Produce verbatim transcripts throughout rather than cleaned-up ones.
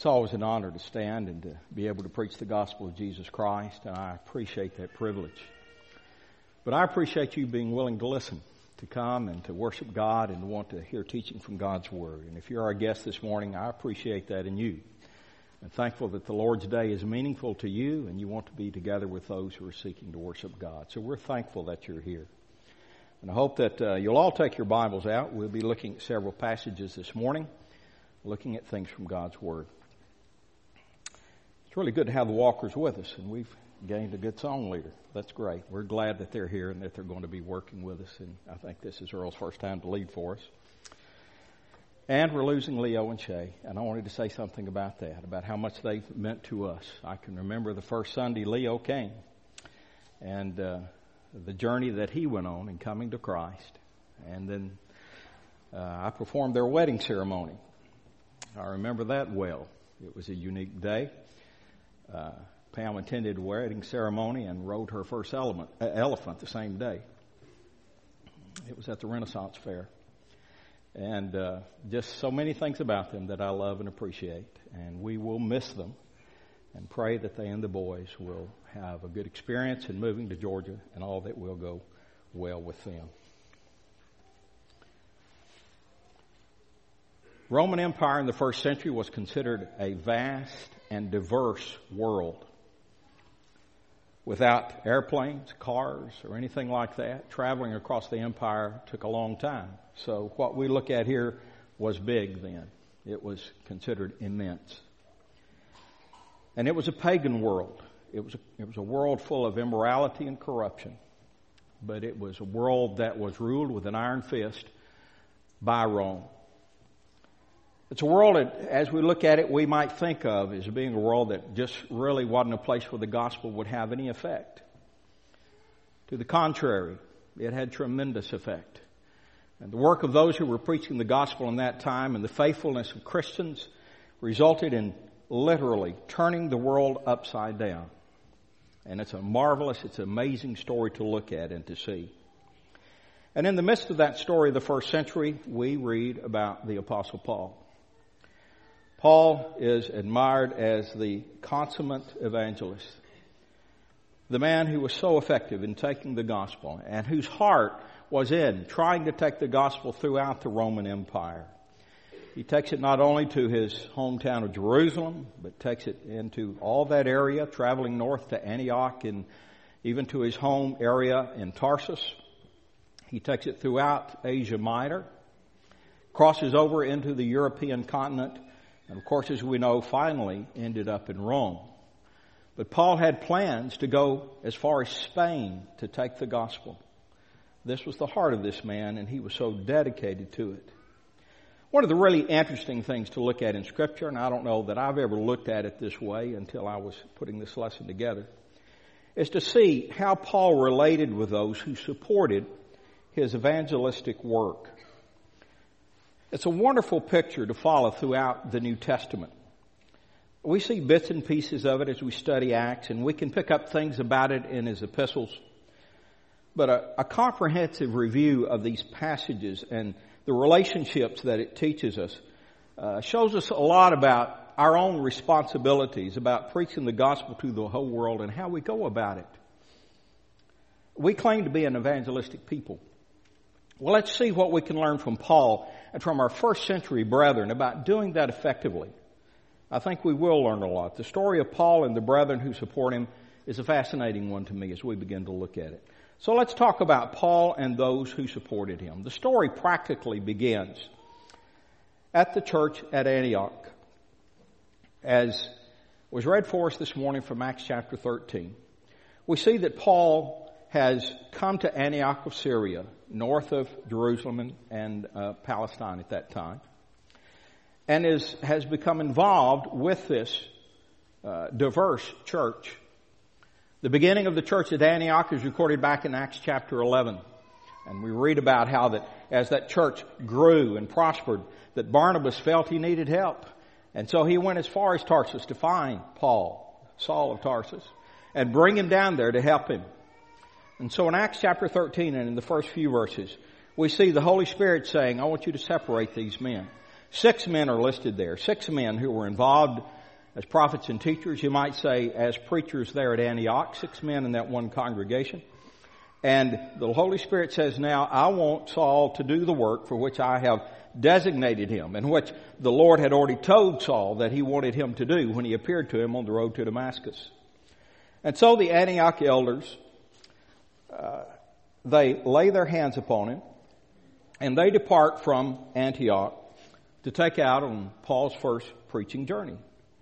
It's always an honor to stand and to be able to preach the gospel of Jesus Christ, and I appreciate that privilege. But I appreciate you being willing to listen, to come and to worship God and to want to hear teaching from God's Word. And if you're our guest this morning, I appreciate that in you. I'm thankful that the Lord's Day is meaningful to you and you want to be together with those who are seeking to worship God. So we're thankful that you're here. And I hope that uh, you'll all take your Bibles out. We'll be looking at several passages this morning, looking at things from God's Word. It's really good to have the Walkers with us, and we've gained a good song leader. That's great. We're glad that they're here and that they're going to be working with us, and I think this is Earl's first time to lead for us. And we're losing Leo and Shay, and I wanted to say something about that, about how much they've meant to us. I can remember the first Sunday Leo came, and uh, the journey that he went on in coming to Christ. And then uh, I performed their wedding ceremony. I remember that well. It was a unique day. Uh, Pam attended a wedding ceremony and rode her first element, uh, elephant the same day. It was at the Renaissance Fair. And uh, just so many things about them that I love and appreciate. And we will miss them and pray that they and the boys will have a good experience in moving to Georgia and all that will go well with them. Roman Empire in the first century was considered a vast and diverse world. Without airplanes, cars, or anything like that, traveling across the empire took a long time. So what we look at here was big then. It was considered immense. And it was a pagan world. It was a, it was a world full of immorality and corruption. But it was a world that was ruled with an iron fist by Rome. It's a world that, as we look at it, we might think of as being a world that just really wasn't a place where the gospel would have any effect. To the contrary, it had tremendous effect. And the work of those who were preaching the gospel in that time and the faithfulness of Christians resulted in literally turning the world upside down. And it's a marvelous, it's an amazing story to look at and to see. And in the midst of that story of the first century, we read about the Apostle Paul. Paul is admired as the consummate evangelist, the man who was so effective in taking the gospel and whose heart was in trying to take the gospel throughout the Roman Empire. He takes it not only to his hometown of Jerusalem, but takes it into all that area, traveling north to Antioch and even to his home area in Tarsus. He takes it throughout Asia Minor, crosses over into the European continent, and of course, as we know, finally ended up in Rome. But Paul had plans to go as far as Spain to take the gospel. This was the heart of this man, and he was so dedicated to it. One of the really interesting things to look at in Scripture, and I don't know that I've ever looked at it this way until I was putting this lesson together, is to see how Paul related with those who supported his evangelistic work. It's a wonderful picture to follow throughout the New Testament. We see bits and pieces of it as we study Acts, and we can pick up things about it in his epistles. But a, a comprehensive review of these passages and the relationships that it teaches us uh, shows us a lot about our own responsibilities, about preaching the gospel to the whole world and how we go about it. We claim to be an evangelistic people. Well, let's see what we can learn from Paul and from our first century brethren about doing that effectively. I think we will learn a lot. The story of Paul and the brethren who support him is a fascinating one to me as we begin to look at it. So let's talk about Paul and those who supported him. The story practically begins at the church at Antioch. As was read for us this morning from Acts chapter thirteen, we see that Paul has come to Antioch of Syria, north of Jerusalem and, and uh, Palestine at that time, and is has become involved with this uh, diverse church. The beginning of the church at Antioch is recorded back in Acts chapter eleven, and we read about how that as that church grew and prospered, that Barnabas felt he needed help, and so he went as far as Tarsus to find Paul, Saul of Tarsus, and bring him down there to help him. And so in Acts chapter thirteen and in the first few verses, we see the Holy Spirit saying, I want you to separate these men. Six men are listed there. Six men who were involved as prophets and teachers. You might say as preachers there at Antioch. Six men in that one congregation. And the Holy Spirit says, now I want Saul to do the work for which I have designated him, and which the Lord had already told Saul that he wanted him to do when he appeared to him on the road to Damascus. And so the Antioch elders, uh, they lay their hands upon him, and they depart from Antioch to take out on Paul's first preaching journey.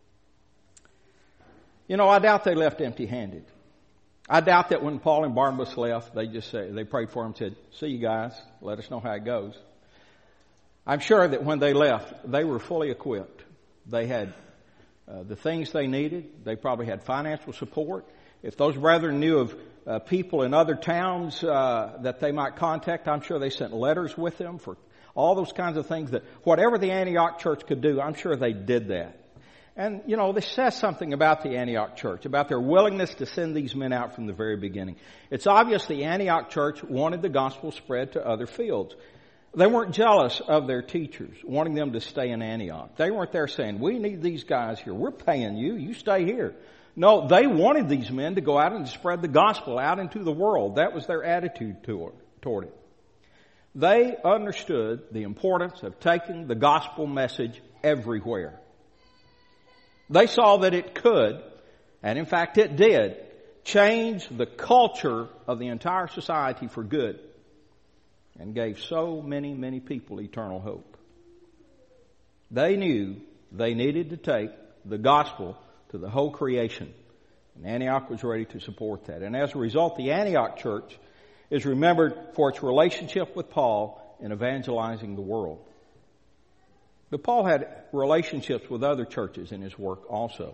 You know, I doubt they left empty-handed. I doubt that when Paul and Barnabas left, they just say, they prayed for him and said, see you guys, let us know how it goes. I'm sure that when they left, they were fully equipped. They had uh, the things they needed. They probably had financial support. If those brethren knew of uh, people in other towns uh, that they might contact, I'm sure they sent letters with them for all those kinds of things. That whatever the Antioch church could do, I'm sure they did that. And, you know, this says something about the Antioch church, about their willingness to send these men out from the very beginning. It's obvious the Antioch church wanted the gospel spread to other fields. They weren't jealous of their teachers, wanting them to stay in Antioch. They weren't there saying, we need these guys here. We're paying you. You stay here. No, they wanted these men to go out and spread the gospel out into the world. That was their attitude toward it. They understood the importance of taking the gospel message everywhere. They saw that it could, and in fact it did, change the culture of the entire society for good, and gave so many, many people eternal hope. They knew they needed to take the gospel to the whole creation, and Antioch was ready to support that. And as a result, the Antioch church is remembered for its relationship with Paul in evangelizing the world. But Paul had relationships with other churches in his work also.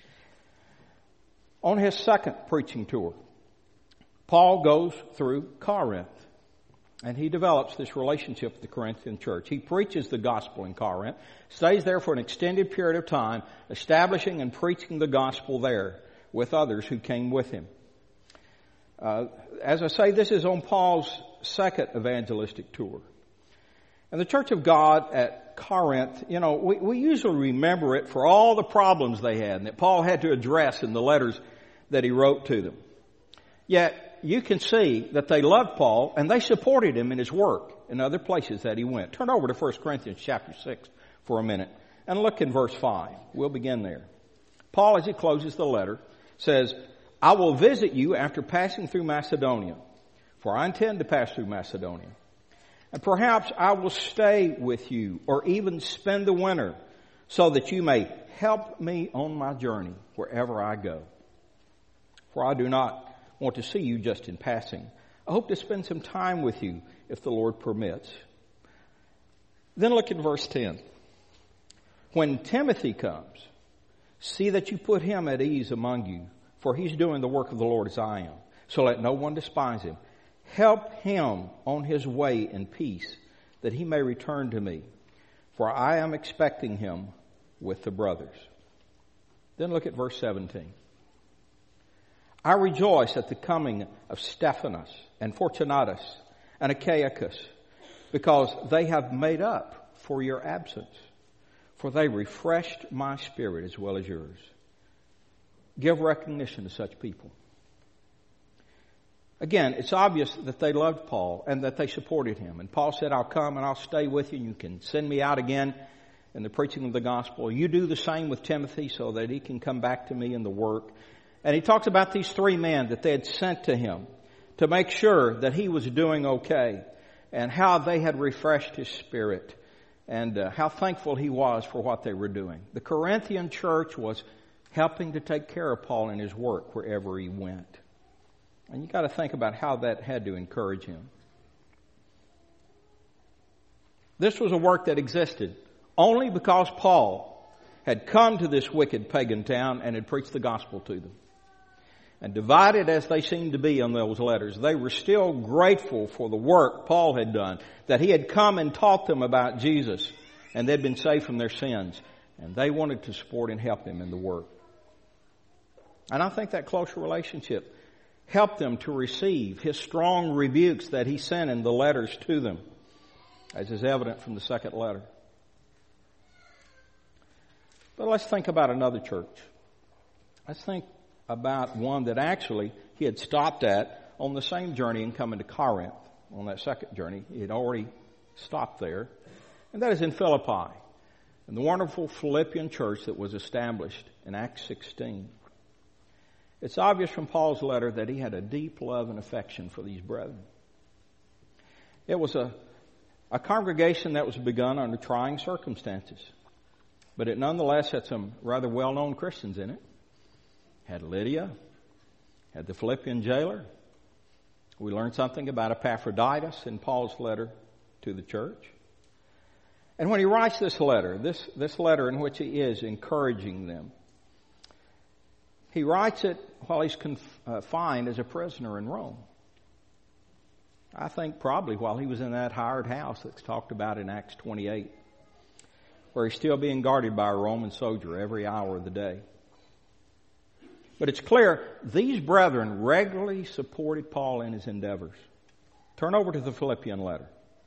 On his second preaching tour, Paul goes through Corinth, and he develops this relationship with the Corinthian church. He preaches the gospel in Corinth, stays there for an extended period of time, establishing and preaching the gospel there with others who came with him. Uh, as I say, this is on Paul's second evangelistic tour. And the Church of God at Corinth, you know, we, we usually remember it for all the problems they had and that Paul had to address in the letters that he wrote to them. Yet, you can see that they loved Paul and they supported him in his work in other places that he went. Turn over to First Corinthians chapter six for a minute and look in verse five. We'll begin there. Paul, as he closes the letter, says, I will visit you after passing through Macedonia, for I intend to pass through Macedonia. And perhaps I will stay with you or even spend the winter so that you may help me on my journey wherever I go. For I do not want to see you just in passing. I hope to spend some time with you if the Lord permits. Then look at verse ten. When Timothy comes, see that you put him at ease among you, for he's doing the work of the Lord as I am. So let no one despise him. Help him on his way in peace, that he may return to me, for I am expecting him with the brothers. Then look at verse seventeen. I rejoice at the coming of Stephanas and Fortunatus and Achaicus, because they have made up for your absence, for they refreshed my spirit as well as yours. Give recognition to such people. Again, it's obvious that they loved Paul and that they supported him. And Paul said, I'll come and I'll stay with you and you can send me out again in the preaching of the gospel. You do the same with Timothy so that he can come back to me in the work. And he talks about these three men that they had sent to him to make sure that he was doing okay and how they had refreshed his spirit and uh, how thankful he was for what they were doing. The Corinthian church was helping to take care of Paul in his work wherever he went. And you got to think about how that had to encourage him. This was a work that existed only because Paul had come to this wicked pagan town and had preached the gospel to them. And divided as they seemed to be on those letters, they were still grateful for the work Paul had done, that he had come and taught them about Jesus, and they'd been saved from their sins. And they wanted to support and help him in the work. And I think that closer relationship helped them to receive his strong rebukes that he sent in the letters to them, as is evident from the second letter. But let's think about another church. Let's think about one that actually he had stopped at on the same journey and coming to Corinth. On that second journey, he had already stopped there. And that is in Philippi, in the wonderful Philippian church that was established in Acts sixteen. It's obvious from Paul's letter that he had a deep love and affection for these brethren. It was a, a congregation that was begun under trying circumstances, but it nonetheless had some rather well-known Christians in it. Had Lydia, had the Philippian jailer. We learned something about Epaphroditus in Paul's letter to the church. And when he writes this letter, this, this letter in which he is encouraging them, he writes it while he's confined as a prisoner in Rome. I think probably while he was in that hired house that's talked about in Acts twenty-eight, where he's still being guarded by a Roman soldier every hour of the day. But it's clear these brethren regularly supported Paul in his endeavors. Turn over to the Philippian letter.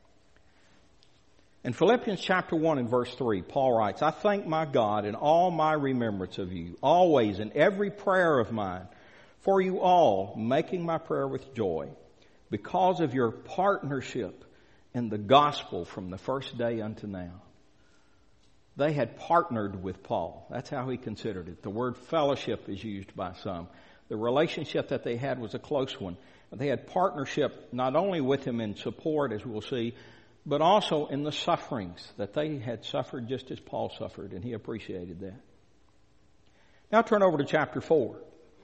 In Philippians chapter one and verse three, Paul writes, I thank my God in all my remembrance of you, always in every prayer of mine, for you all, making my prayer with joy, because of your partnership in the gospel from the first day unto now. They had partnered with Paul. That's how he considered it. The word fellowship is used by some. The relationship that they had was a close one. They had partnership not only with him in support, as we'll see, but also in the sufferings that they had suffered just as Paul suffered, and he appreciated that. Now turn over to chapter four.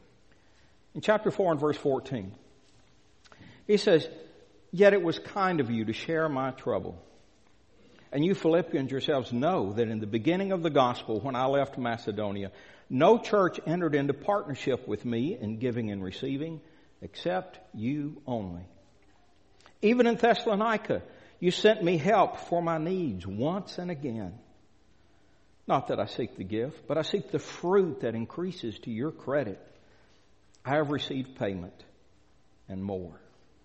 In chapter four and verse fourteen, he says, Yet it was kind of you to share my trouble. And you Philippians yourselves know that in the beginning of the gospel, when I left Macedonia, no church entered into partnership with me in giving and receiving, except you only. Even in Thessalonica, you sent me help for my needs once and again. Not that I seek the gift, but I seek the fruit that increases to your credit. I have received payment and more.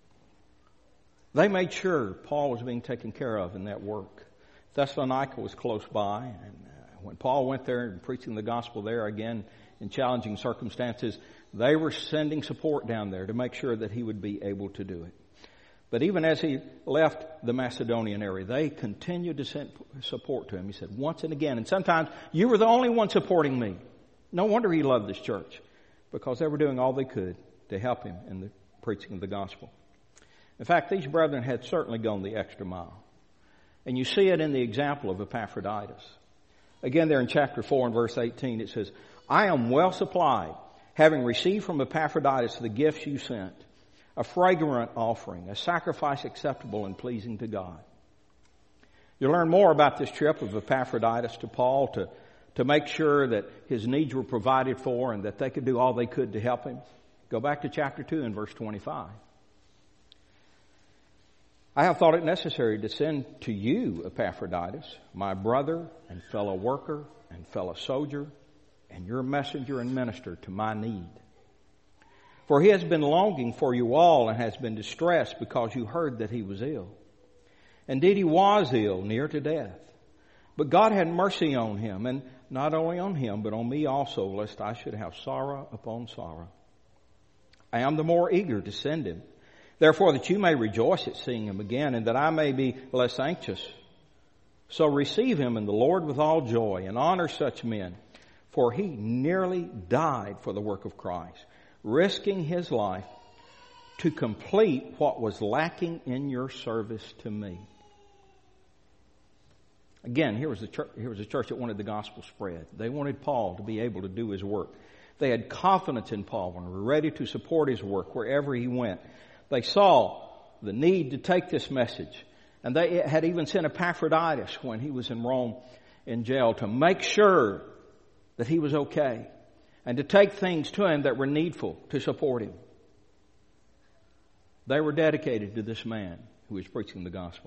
They made sure Paul was being taken care of in that work. Thessalonica was close by, and when Paul went there and preaching the gospel there again in challenging circumstances, they were sending support down there to make sure that he would be able to do it. But even as he left the Macedonian area, they continued to send support to him. He said, once and again, and sometimes you were the only one supporting me. No wonder he loved this church, because they were doing all they could to help him in the preaching of the gospel. In fact, these brethren had certainly gone the extra mile. And you see it in the example of Epaphroditus. Again, there in chapter four and verse eighteen, it says, I am well supplied, having received from Epaphroditus the gifts you sent, a fragrant offering, a sacrifice acceptable and pleasing to God. You'll learn more about this trip of Epaphroditus to Paul to, to make sure that his needs were provided for and that they could do all they could to help him. Go back to chapter two and verse twenty-five. I have thought it necessary to send to you, Epaphroditus, my brother and fellow worker and fellow soldier, and your messenger and minister to my need. For he has been longing for you all and has been distressed because you heard that he was ill. Indeed, he was ill, near to death. But God had mercy on him, and not only on him, but on me also, lest I should have sorrow upon sorrow. I am the more eager to send him, therefore that you may rejoice at seeing him again, and that I may be less anxious. So receive him in the Lord with all joy, and honor such men, for he nearly died for the work of Christ, risking his life to complete what was lacking in your service to me. Again, here was a church, here was a church that wanted the gospel spread. They wanted Paul to be able to do his work. They had confidence in Paul and were ready to support his work wherever he went. They saw the need to take this message. And they had even sent Epaphroditus when he was in Rome in jail to make sure that he was okay and to take things to him that were needful to support him. They were dedicated to this man who was preaching the gospel.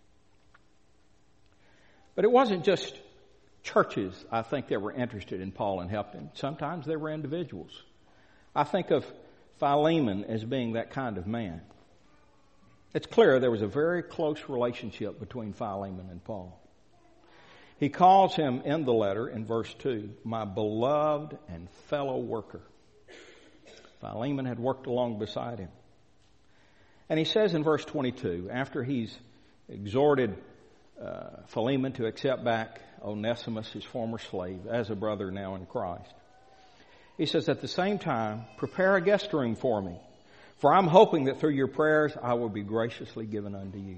But it wasn't just churches, I think, that were interested in Paul and helped him. Sometimes they were individuals. I think of Philemon as being that kind of man. It's clear there was a very close relationship between Philemon and Paul. He calls him in the letter in verse two, my beloved and fellow worker. Philemon had worked along beside him. And he says in verse twenty-two, after he's exhorted uh, Philemon to accept back Onesimus, his former slave, as a brother now in Christ, he says, at the same time, prepare a guest room for me, for I'm hoping that through your prayers I will be graciously given unto you.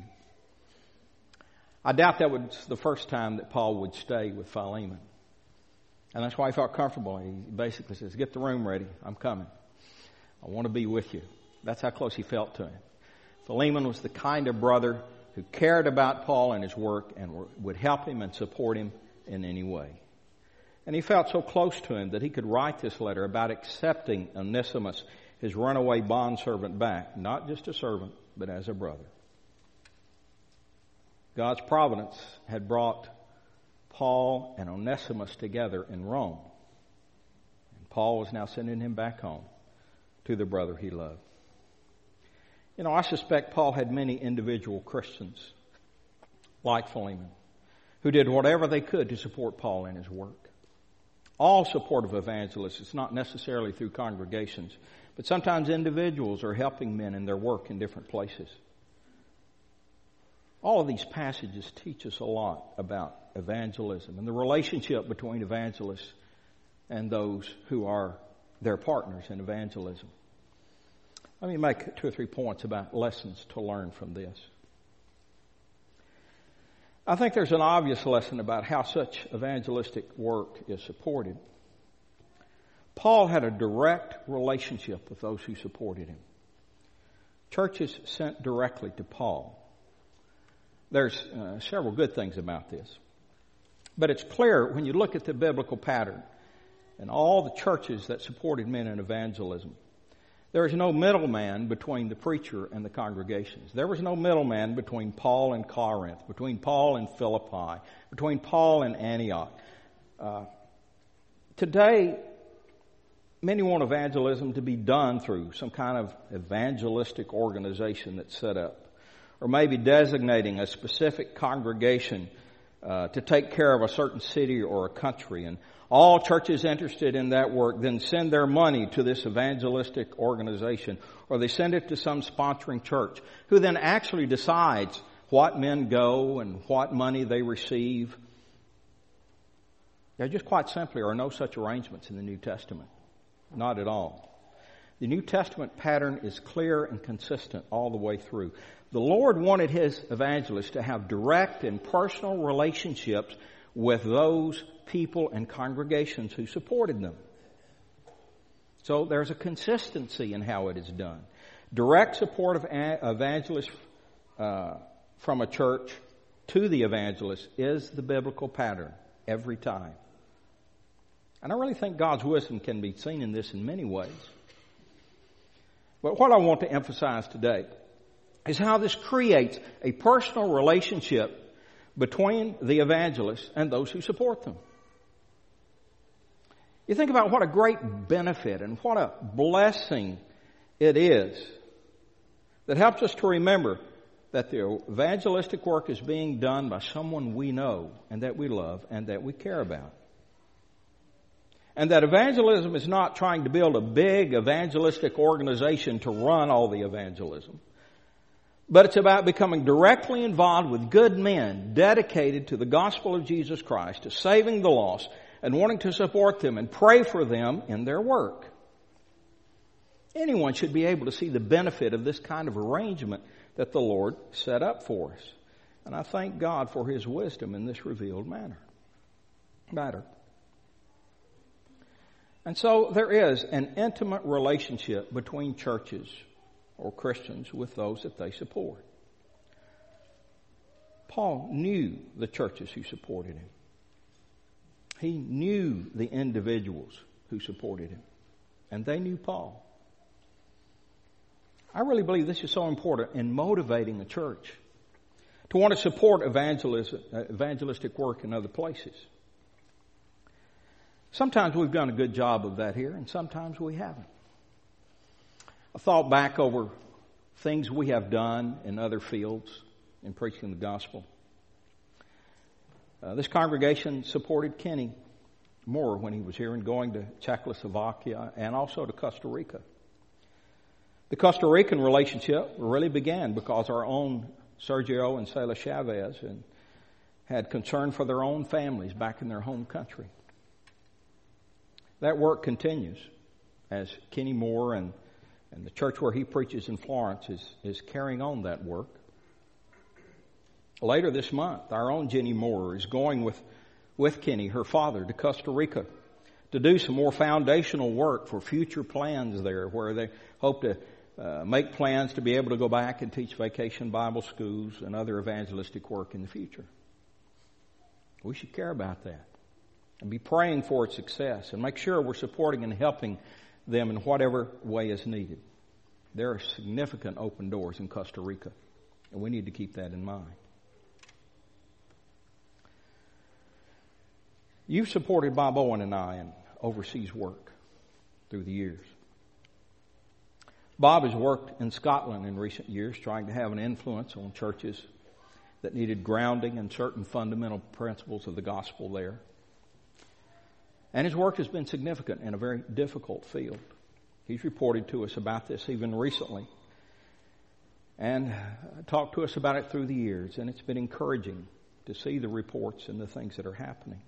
I doubt that was the first time that Paul would stay with Philemon. And that's why he felt comfortable. He basically says, get the room ready. I'm coming. I want to be with you. That's how close he felt to him. Philemon was the kind of brother who cared about Paul and his work and would help him and support him in any way. And he felt so close to him that he could write this letter about accepting Onesimus, his runaway bondservant, back, not just a servant, but as a brother. God's providence had brought Paul and Onesimus together in Rome. And Paul was now sending him back home to the brother he loved. You know, I suspect Paul had many individual Christians like Philemon who did whatever they could to support Paul in his work. All supportive evangelists, it's not necessarily through congregations, but sometimes individuals are helping men in their work in different places. All of these passages teach us a lot about evangelism and the relationship between evangelists and those who are their partners in evangelism. Let me make two or three points about lessons to learn from this. I think there's an obvious lesson about how such evangelistic work is supported. Paul had a direct relationship with those who supported him. Churches sent directly to Paul. There's uh, several good things about this. But it's clear when you look at the biblical pattern and all the churches that supported men in evangelism, there is no middleman between the preacher and the congregations. There was no middleman between Paul and Corinth, between Paul and Philippi, between Paul and Antioch. Uh, today, many want evangelism to be done through some kind of evangelistic organization that's set up, or maybe designating a specific congregation uh, to take care of a certain city or a country. And all churches interested in that work then send their money to this evangelistic organization, or they send it to some sponsoring church, who then actually decides what men go and what money they receive. There just quite simply are no such arrangements in the New Testament. Not at all. The New Testament pattern is clear and consistent all the way through. The Lord wanted His evangelists to have direct and personal relationships with those people and congregations who supported them. So there's a consistency in how it is done. Direct support of evangelists uh, from a church to the evangelist is the biblical pattern every time. And I really think God's wisdom can be seen in this in many ways. But what I want to emphasize today is how this creates a personal relationship between the evangelists and those who support them. You think about what a great benefit and what a blessing it is that helps us to remember that the evangelistic work is being done by someone we know and that we love and that we care about. And that evangelism is not trying to build a big evangelistic organization to run all the evangelism, but it's about becoming directly involved with good men dedicated to the gospel of Jesus Christ, to saving the lost, and wanting to support them and pray for them in their work. Anyone should be able to see the benefit of this kind of arrangement that the Lord set up for us. And I thank God for His wisdom in this revealed manner. matter. And so there is an intimate relationship between churches or Christians with those that they support. Paul knew the churches who supported him. He knew the individuals who supported him. And they knew Paul. I really believe this is so important in motivating a church to want to support evangelism, evangelistic work in other places. Sometimes we've done a good job of that here, and sometimes we haven't. I thought back over things we have done in other fields in preaching the gospel. Uh, this congregation supported Kenny Moore when he was here and going to Czechoslovakia and also to Costa Rica. The Costa Rican relationship really began because our own Sergio and Sela Chavez and had concern for their own families back in their home country. That work continues as Kenny Moore and, and the church where he preaches in Florence is, is carrying on that work. Later this month, our own Jenny Moore is going with, with Kenny, her father, to Costa Rica to do some more foundational work for future plans there, where they hope to uh, make plans to be able to go back and teach vacation Bible schools and other evangelistic work in the future. We should care about that and be praying for its success and make sure we're supporting and helping them in whatever way is needed. There are significant open doors in Costa Rica, and we need to keep that in mind. You've supported Bob Owen and I in overseas work through the years. Bob has worked in Scotland in recent years trying to have an influence on churches that needed grounding in certain fundamental principles of the gospel there. And his work has been significant in a very difficult field. He's reported to us about this even recently and talked to us about it through the years, and it's been encouraging to see the reports and the things that are happening.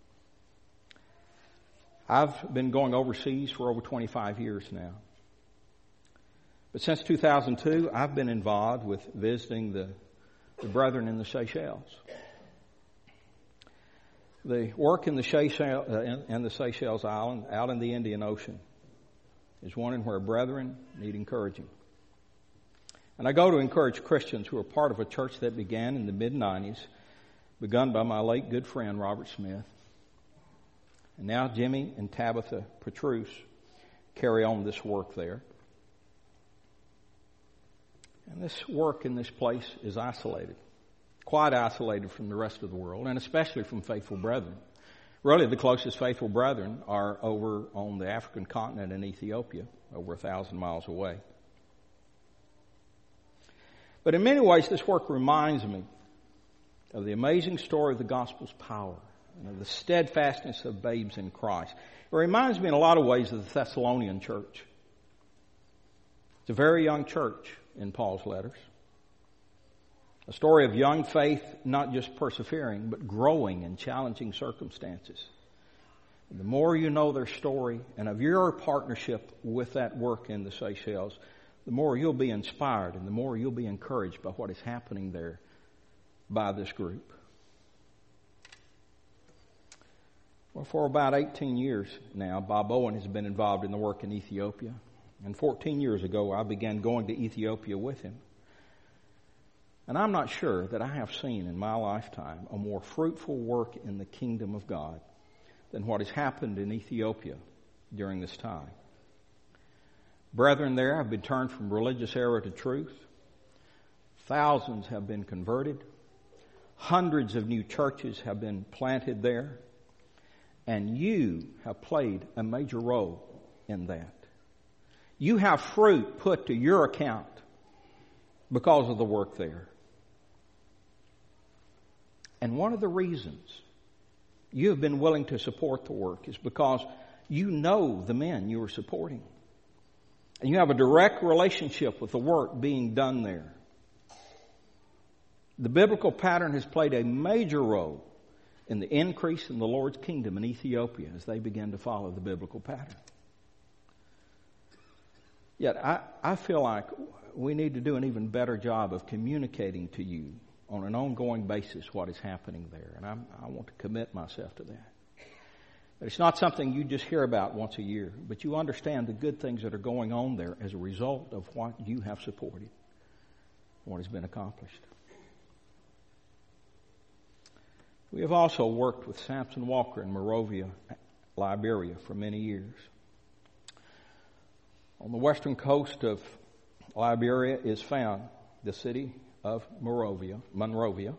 I've been going overseas for over twenty-five years now. But since two thousand two, I've been involved with visiting the, the brethren in the Seychelles. The work in the Seychelles, uh, in, in the Seychelles Island, out in the Indian Ocean, is one in where brethren need encouraging. And I go to encourage Christians who are part of a church that began in the mid nineties, begun by my late good friend Robert Smith. And now Jimmy and Tabitha Petrus carry on this work there. And this work in this place is isolated, quite isolated from the rest of the world, and especially from faithful brethren. Really, the closest faithful brethren are over on the African continent in Ethiopia, over a thousand miles away. But in many ways, this work reminds me of the amazing story of the gospel's power and of the steadfastness of babes in Christ. It reminds me in a lot of ways of the Thessalonian church. It's a very young church in Paul's letters. A story of young faith, not just persevering, but growing in challenging circumstances. And the more you know their story and of your partnership with that work in the Seychelles, the more you'll be inspired and the more you'll be encouraged by what is happening there by this group. Well, for about eighteen years now, Bob Owen has been involved in the work in Ethiopia. And fourteen years ago, I began going to Ethiopia with him. And I'm not sure that I have seen in my lifetime a more fruitful work in the kingdom of God than what has happened in Ethiopia during this time. Brethren there have been turned from religious error to truth. Thousands have been converted. Hundreds of new churches have been planted there. And you have played a major role in that. You have fruit put to your account because of the work there. And one of the reasons you have been willing to support the work is because you know the men you are supporting. And you have a direct relationship with the work being done there. The biblical pattern has played a major role in the increase in the Lord's kingdom in Ethiopia as they begin to follow the biblical pattern. Yet I, I feel like we need to do an even better job of communicating to you on an ongoing basis what is happening there. And I'm, I want to commit myself to that. But it's not something you just hear about once a year, but you understand the good things that are going on there as a result of what you have supported, what has been accomplished. We have also worked with Samson Walker in Monrovia, Liberia for many years. On the western coast of Liberia is found the city of Monrovia, Monrovia.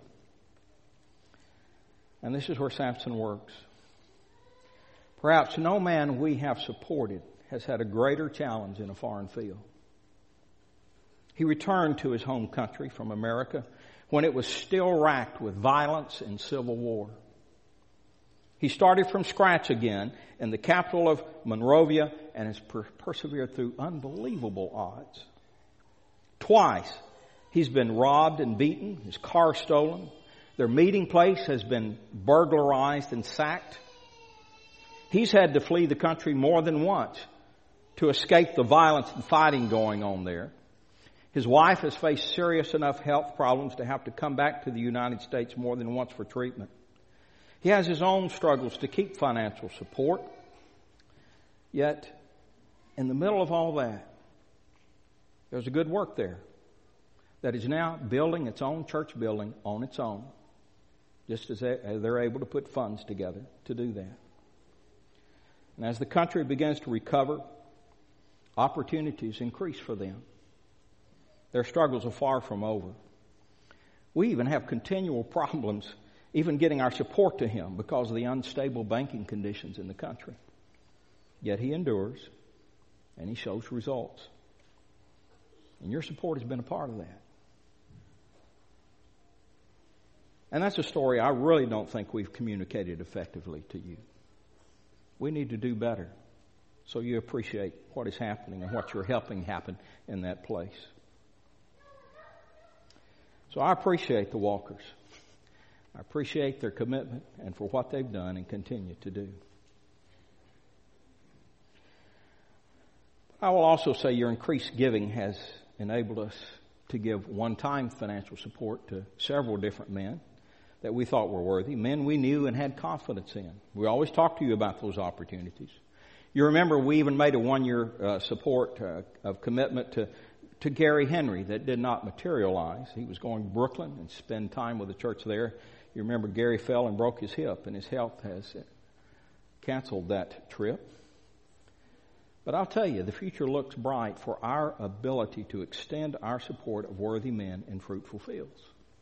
And this is where Samson works. Perhaps no man we have supported has had a greater challenge in a foreign field. He returned to his home country from America when it was still racked with violence and civil war. He started from scratch again in the capital of Monrovia and has per- persevered through unbelievable odds. Twice, he's been robbed and beaten, his car stolen. Their meeting place has been burglarized and sacked. He's had to flee the country more than once to escape the violence and fighting going on there. His wife has faced serious enough health problems to have to come back to the United States more than once for treatment. He has his own struggles to keep financial support. Yet, in the middle of all that, there's a good work there that is now building its own church building on its own, just as they're able to put funds together to do that. And as the country begins to recover, opportunities increase for them. Their struggles are far from over. We even have continual problems even getting our support to him because of the unstable banking conditions in the country. Yet he endures and he shows results. And your support has been a part of that. And that's a story I really don't think we've communicated effectively to you. We need to do better so you appreciate what is happening and what you're helping happen in that place. So I appreciate the Walkers. I appreciate their commitment and for what they've done and continue to do. I will also say your increased giving has enabled us to give one-time financial support to several different men that we thought were worthy, men we knew and had confidence in. We always talk to you about those opportunities. You remember we even made a one-year uh, support uh, of commitment to to Gary Henry that did not materialize. He was going to Brooklyn and spend time with the church there. You remember Gary fell and broke his hip, and his health has canceled that trip. But I'll tell you, the future looks bright for our ability to extend our support of worthy men in fruitful fields.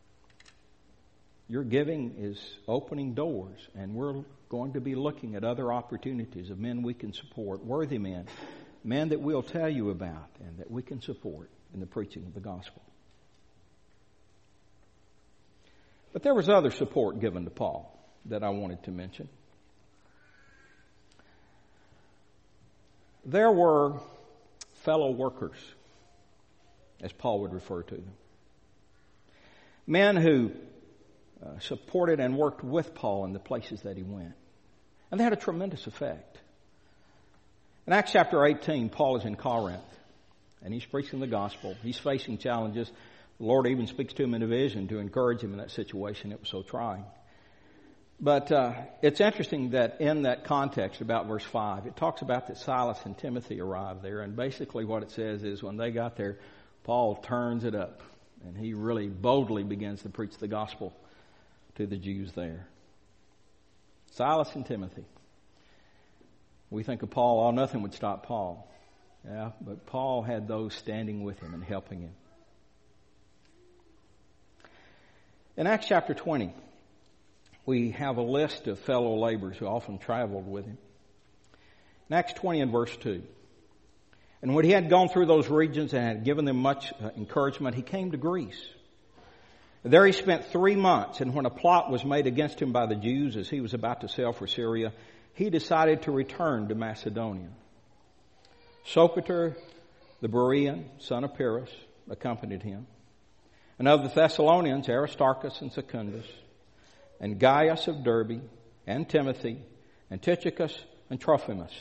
Your giving is opening doors, and we're going to be looking at other opportunities of men we can support, worthy men, men that we'll tell you about and that we can support in the preaching of the gospel. But there was other support given to Paul that I wanted to mention. There were fellow workers, as Paul would refer to them. Men who uh, supported and worked with Paul in the places that he went. And they had a tremendous effect. In Acts chapter eighteen, Paul is in Corinth, and he's preaching the gospel. He's facing challenges. The Lord even speaks to him in a vision to encourage him in that situation. It was so trying. But uh, it's interesting that in that context, about verse five, it talks about that Silas and Timothy arrived there, and basically what it says is when they got there, Paul turns it up, and he really boldly begins to preach the gospel to the Jews there. Silas and Timothy. We think of Paul, oh, nothing would stop Paul. Yeah, but Paul had those standing with him and helping him. In Acts chapter twenty, we have a list of fellow laborers who often traveled with him. In Acts twenty and verse two, and when he had gone through those regions and had given them much uh, encouragement, he came to Greece. There he spent three months, and when a plot was made against him by the Jews as he was about to sail for Syria, he decided to return to Macedonia. Sopater, the Berean, son of Pyrrhus, accompanied him. And of the Thessalonians, Aristarchus and Secundus, and Gaius of Derbe, and Timothy, and Tychicus, and Trophimus.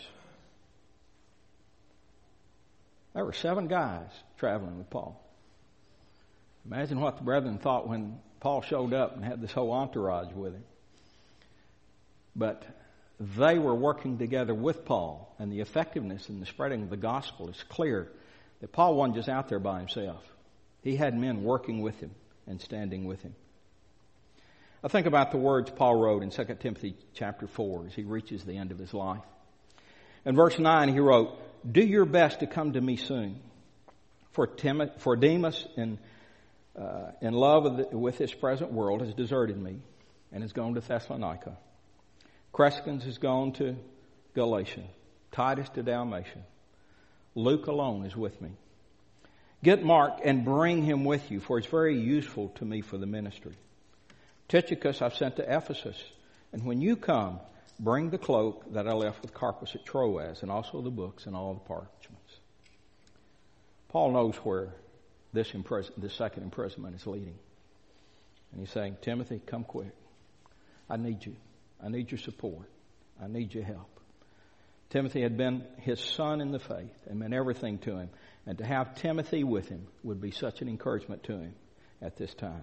There were seven guys traveling with Paul. Imagine what the brethren thought when Paul showed up and had this whole entourage with him. But they were working together with Paul, and the effectiveness in the spreading of the gospel is clear that Paul wasn't just out there by himself. He had men working with him and standing with him. I think about the words Paul wrote in Second Timothy chapter four as he reaches the end of his life. In verse nine he wrote, "Do your best to come to me soon, for, Tim- for Demas in, uh, in love with, the, with this present world has deserted me and has gone to Thessalonica. Crescens has gone to Galatia, Titus to Dalmatia. Luke alone is with me. Get Mark and bring him with you, for it's very useful to me for the ministry. Tychicus I've sent to Ephesus, and when you come, bring the cloak that I left with Carpus at Troas, and also the books and all the parchments. Paul knows where this, impris- this second imprisonment is leading. And he's saying, Timothy, come quick. I need you. I need your support. I need your help. Timothy had been his son in the faith and meant everything to him. And to have Timothy with him would be such an encouragement to him at this time.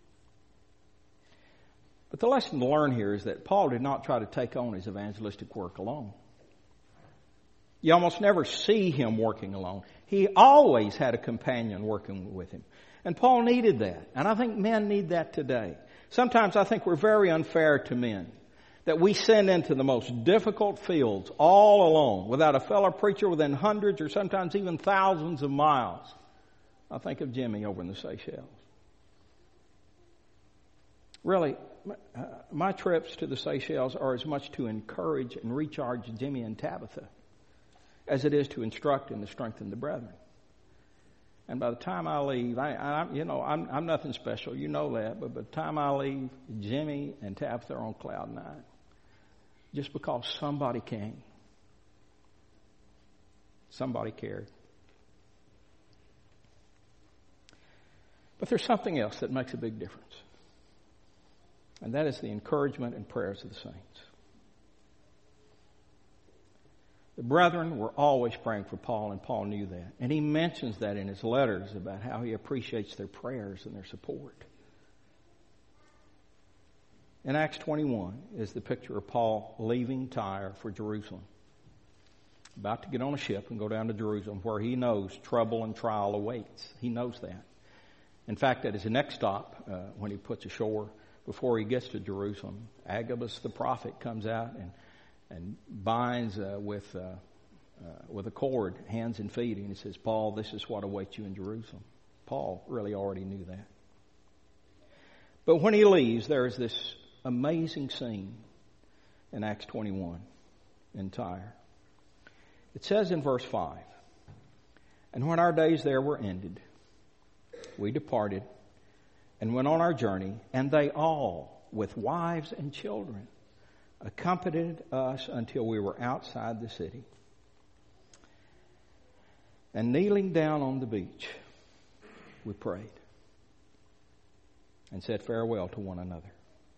But the lesson to learn here is that Paul did not try to take on his evangelistic work alone. You almost never see him working alone. He always had a companion working with him. And Paul needed that. And I think men need that today. Sometimes I think we're very unfair to men, that we send into the most difficult fields all alone, without a fellow preacher within hundreds or sometimes even thousands of miles. I think of Jimmy over in the Seychelles. Really, uh, my trips to the Seychelles are as much to encourage and recharge Jimmy and Tabitha as it is to instruct and to strengthen the brethren. And by the time I leave, I, I you know, I'm, I'm nothing special. You know that. But by the time I leave, Jimmy and Tabitha are on cloud nine. Just because somebody came. Somebody cared. But there's something else that makes a big difference. And that is the encouragement and prayers of the saints. The brethren were always praying for Paul, and Paul knew that. And he mentions that in his letters about how he appreciates their prayers and their support. In Acts twenty-one is the picture of Paul leaving Tyre for Jerusalem. About to get on a ship and go down to Jerusalem, where he knows trouble and trial awaits. He knows that. In fact, at his next stop, uh, when he puts ashore, before he gets to Jerusalem, Agabus the prophet comes out and and binds uh, with uh, uh, with a cord hands and feet, and he says, Paul, this is what awaits you in Jerusalem. Paul really already knew that. But when he leaves, there is this amazing scene in Acts twenty-one in Tyre. It says in verse five, and when our days there were ended, we departed and went on our journey, and they all, with wives and children, accompanied us until we were outside the city. And kneeling down on the beach, we prayed and said farewell to one another.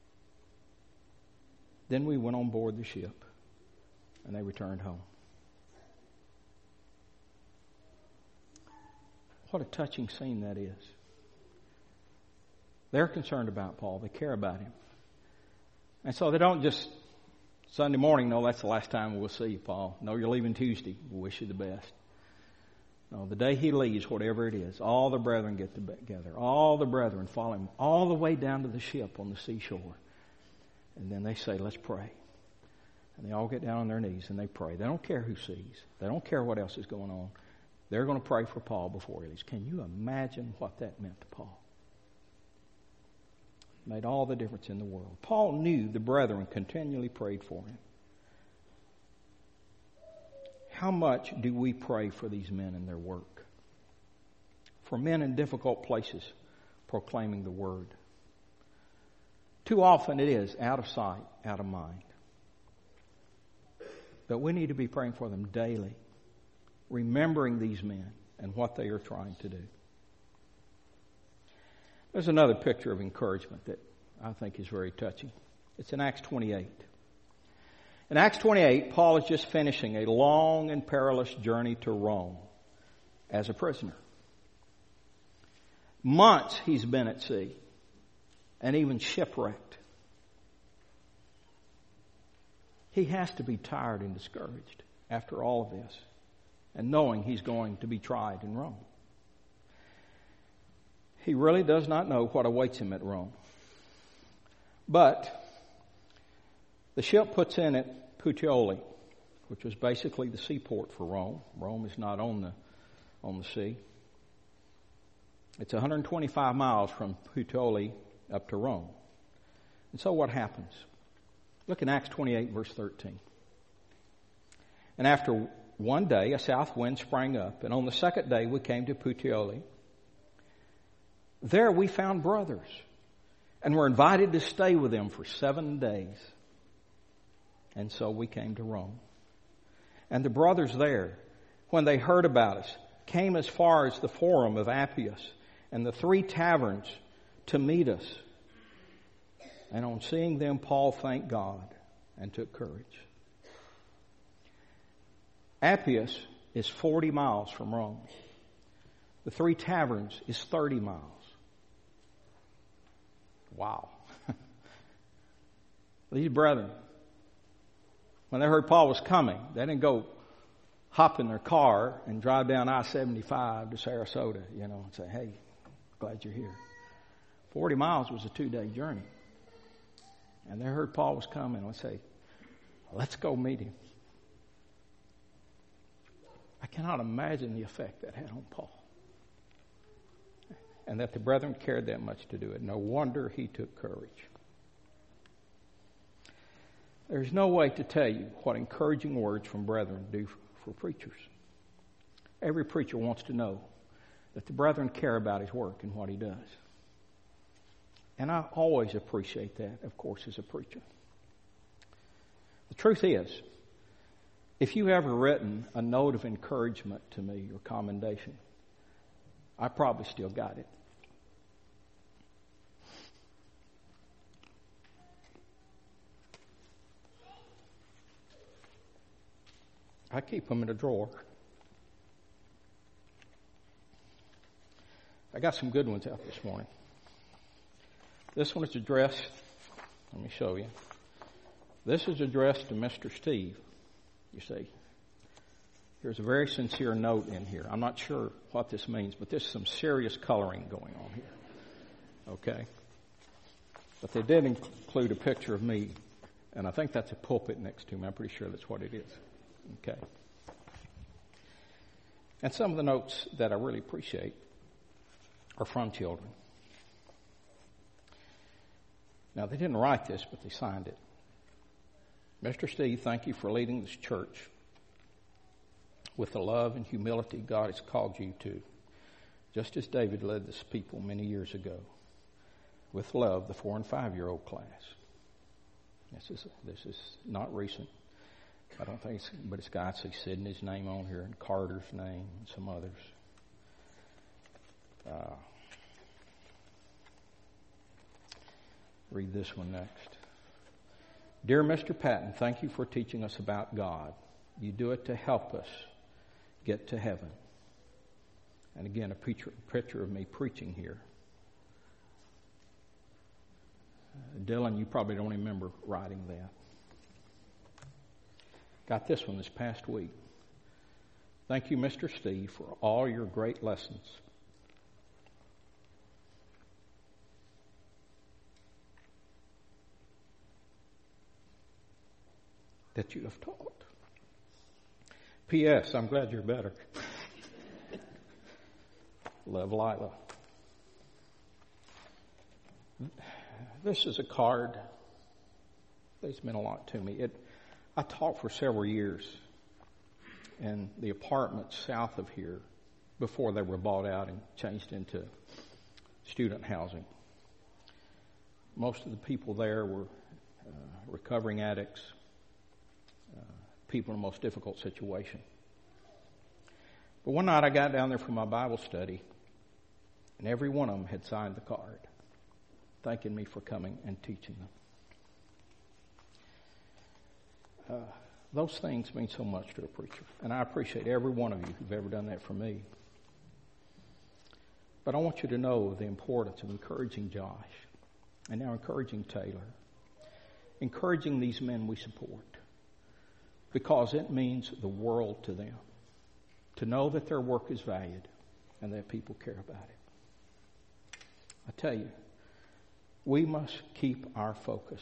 Then we went on board the ship, and they returned home. What a touching scene that is. They're concerned about Paul. They care about him. And so they don't just Sunday morning, no, that's the last time we'll see you, Paul. No, you're leaving Tuesday. We wish you the best. No, the day he leaves, whatever it is, all the brethren get together. All the brethren follow him all the way down to the ship on the seashore. And then they say, let's pray. And they all get down on their knees and they pray. They don't care who sees. They don't care what else is going on. They're going to pray for Paul before he leaves. Can you imagine what that meant to Paul? Made all the difference in the world. Paul knew the brethren continually prayed for him. How much do we pray for these men in their work? For men in difficult places proclaiming the word. Too often it is out of sight, out of mind. But we need to be praying for them daily, remembering these men and what they are trying to do. There's another picture of encouragement that I think is very touching. It's in Acts twenty-eight. In Acts twenty-eight, Paul is just finishing a long and perilous journey to Rome as a prisoner. Months he's been at sea and even shipwrecked. He has to be tired and discouraged after all of this and knowing he's going to be tried in Rome. He really does not know what awaits him at Rome. But the ship puts in at Puteoli, which was basically the seaport for Rome. Rome is not on the on the sea. It's one hundred twenty-five miles from Puteoli up to Rome. And so what happens? Look in Acts twenty-eight, verse thirteen. And after one day a south wind sprang up, and on the second day we came to Puteoli. There we found brothers, and were invited to stay with them for seven days. And so we came to Rome. And the brothers there, when they heard about us, came as far as the Forum of Appius and the three taverns to meet us. And on seeing them, Paul thanked God and took courage. Appius is forty miles from Rome. The three taverns is thirty miles. Wow. These brethren, when they heard Paul was coming, they didn't go hop in their car and drive down I seventy-five to Sarasota, you know, and say, hey, glad you're here. forty miles was a two-day journey. And they heard Paul was coming and say, let's go meet him. I cannot imagine the effect that had on Paul. And that the brethren cared that much to do it. No wonder he took courage. There's no way to tell you what encouraging words from brethren do for preachers. Every preacher wants to know that the brethren care about his work and what he does. And I always appreciate that, of course, as a preacher. The truth is, if you've ever written a note of encouragement to me or commendation, I probably still got it. I keep them in a drawer. I got some good ones out this morning. This one is addressed, let me show you. This is addressed to Mister Steve, you see. There's a very sincere note in here. I'm not sure what this means, but there's some serious coloring going on here. Okay? But they did include a picture of me, and I think that's a pulpit next to me. I'm pretty sure that's what it is. Okay? And some of the notes that I really appreciate are from children. Now, they didn't write this, but they signed it. Mister Steve, thank you for leading this church with the love and humility God has called you to, just as David led this people many years ago. With love, the four and five-year-old class. This is this is not recent. I don't think it's, but it's got, I see Sydney's name on here and Carter's name and some others. Uh, read this one next. Dear Mister Patton, thank you for teaching us about God. You do it to help us get to heaven. And again, a picture, picture of me preaching here. Uh, Dylan, you probably don't remember writing that. Got this one this past week. Thank you, Mister Steve, for all your great lessons. That you have taught. P S. I'm glad you're better. Love, Lila. This is a card that's meant a lot to me. It, I taught for several years in the apartments south of here before they were bought out and changed into student housing. Most of the people there were uh, recovering addicts, uh, people in the most difficult situation. But one night I got down there for my Bible study, and every one of them had signed the card, thanking me for coming and teaching them. Uh, those things mean so much to a preacher, and I appreciate every one of you who've ever done that for me. But I want you to know the importance of encouraging Josh, and now encouraging Taylor, encouraging these men we support, because it means the world to them to know that their work is valued and that people care about it. I tell you, we must keep our focus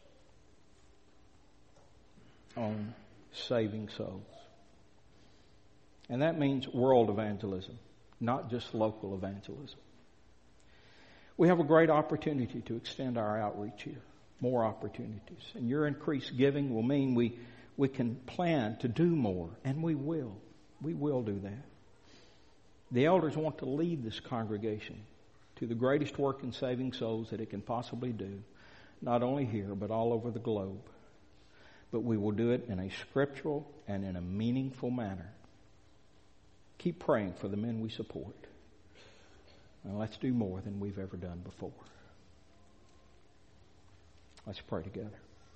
on saving souls. And that means world evangelism, not just local evangelism. We have a great opportunity to extend our outreach here, more opportunities. And your increased giving will mean we, we can plan to do more, and we will. We will do that. The elders want to lead this congregation to the greatest work in saving souls that it can possibly do, not only here, but all over the globe. But we will do it in a scriptural and in a meaningful manner. Keep praying for the men we support. And let's do more than we've ever done before. Let's pray together.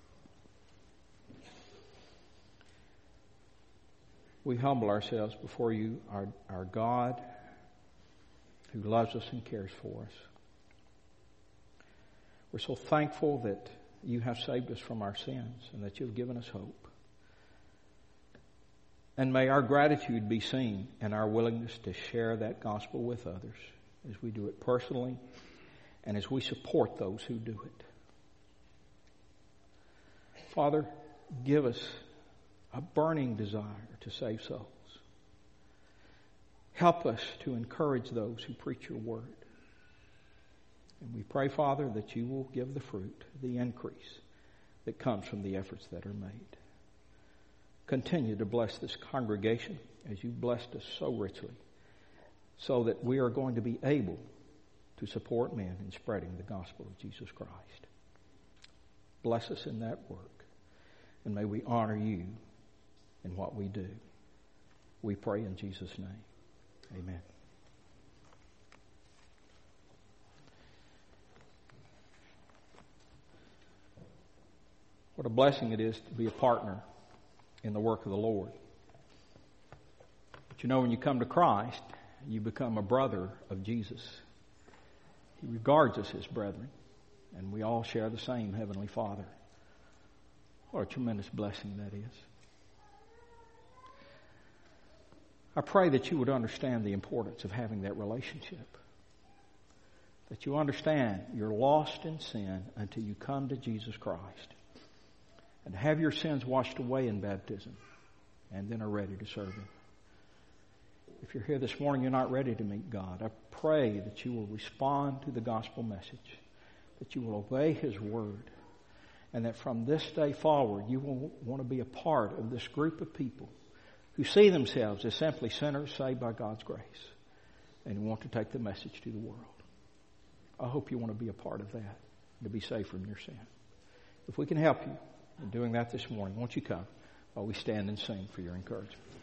We humble ourselves before you, our, our God, who loves us and cares for us. We're so thankful that you have saved us from our sins and that you've given us hope. And may our gratitude be seen in our willingness to share that gospel with others as we do it personally and as we support those who do it. Father, give us a burning desire to save souls. Help us to encourage those who preach your word. And we pray, Father, that you will give the fruit, the increase that comes from the efforts that are made. Continue to bless this congregation as you blessed us so richly, so that we are going to be able to support men in spreading the gospel of Jesus Christ. Bless us in that work, and may we honor you in what we do. We pray in Jesus' name. Amen. What a blessing it is to be a partner in the work of the Lord. But you know, when you come to Christ, you become a brother of Jesus. He regards us as brethren, and we all share the same Heavenly Father. What a tremendous blessing that is. I pray that you would understand the importance of having that relationship. That you understand you're lost in sin until you come to Jesus Christ and have your sins washed away in baptism and then are ready to serve Him. If you're here this morning, you're not ready to meet God, I pray that you will respond to the gospel message, that you will obey His word, and that from this day forward you will want to be a part of this group of people who see themselves as simply sinners saved by God's grace and who want to take the message to the world. I hope you want to be a part of that, to be saved from your sin. If we can help you in doing that this morning, won't you come while we stand and sing for your encouragement?